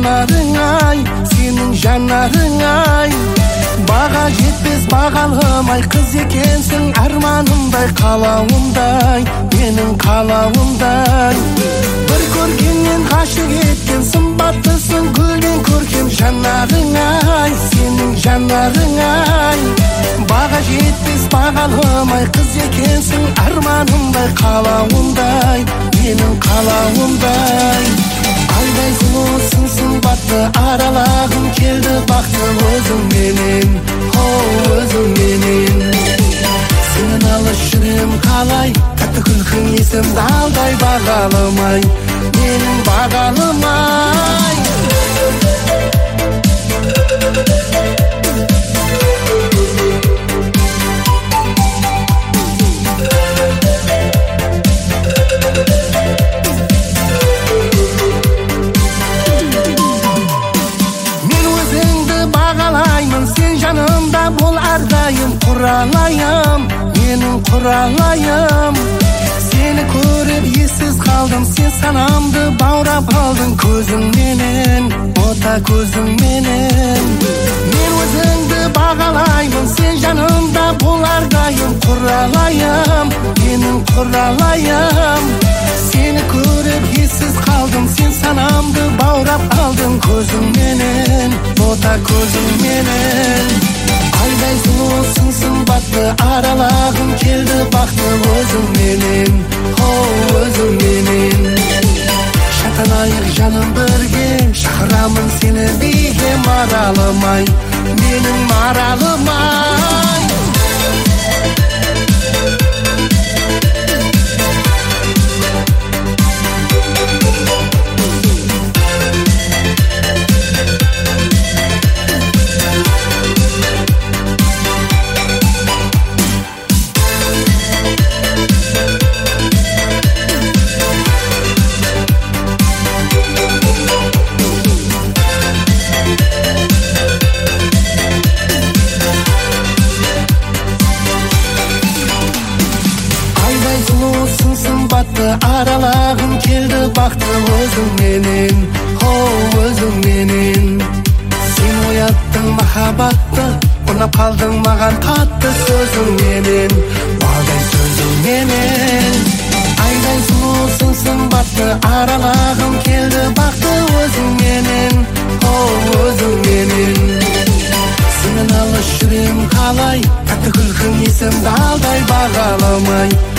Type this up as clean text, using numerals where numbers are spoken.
жанарың ай, сенің жанарың ай. Баға жетпес бағалымай қыз екенсің, арманымдай қалауымдай, менің қалауымдай. Бір көргеннен ғашық еткен сымбаттысың, гүлден көркем жанарың ай, сенің жанарың ай. Баға жетпес бағалымай қыз екенсің, арманымдай қалауымдай, менің қалауымдай. Айдай сұлусың сымбатты, аралағым келді бақты өзіңменен, өзіңменен. Сенен алыс жүрем қалай, тәтті күлкің есімді алдай, бағалымай, менің бағалымай. Бол ардайым, құралайым, менің құралайым. Сені көріп ессіз қалдым, сен санамды баурап алдың көзіңменен, ота көзіңменен. Мен өзіңді бағалаймын, сен жанымда бол ардайым, құралайым, менің құралайым. Сені көріп ессіз қалдым, сен санамды баурап алдың көзіңменен, ота көзіңменен. Айдай сұлусың сымбатты, аралағым келді бақты өзіңменен, өзіңменен. Шатанайық жаным бірге, шақырамын сені биге, маралымай, менің маралымай. Аралағым келді бақты өзіңменен, өзіңменен. Сен ояттың махаббатты, ұнап қалдың маған қатты сөзіңменен, балдай сөзіңменен. Айдай сұлусың сымбатты, аралағым келді бақты өзіңменен, өзіңменен. Сенен алыс жүрем қалай, тәтті күлкің есімді алдай, бағалымай,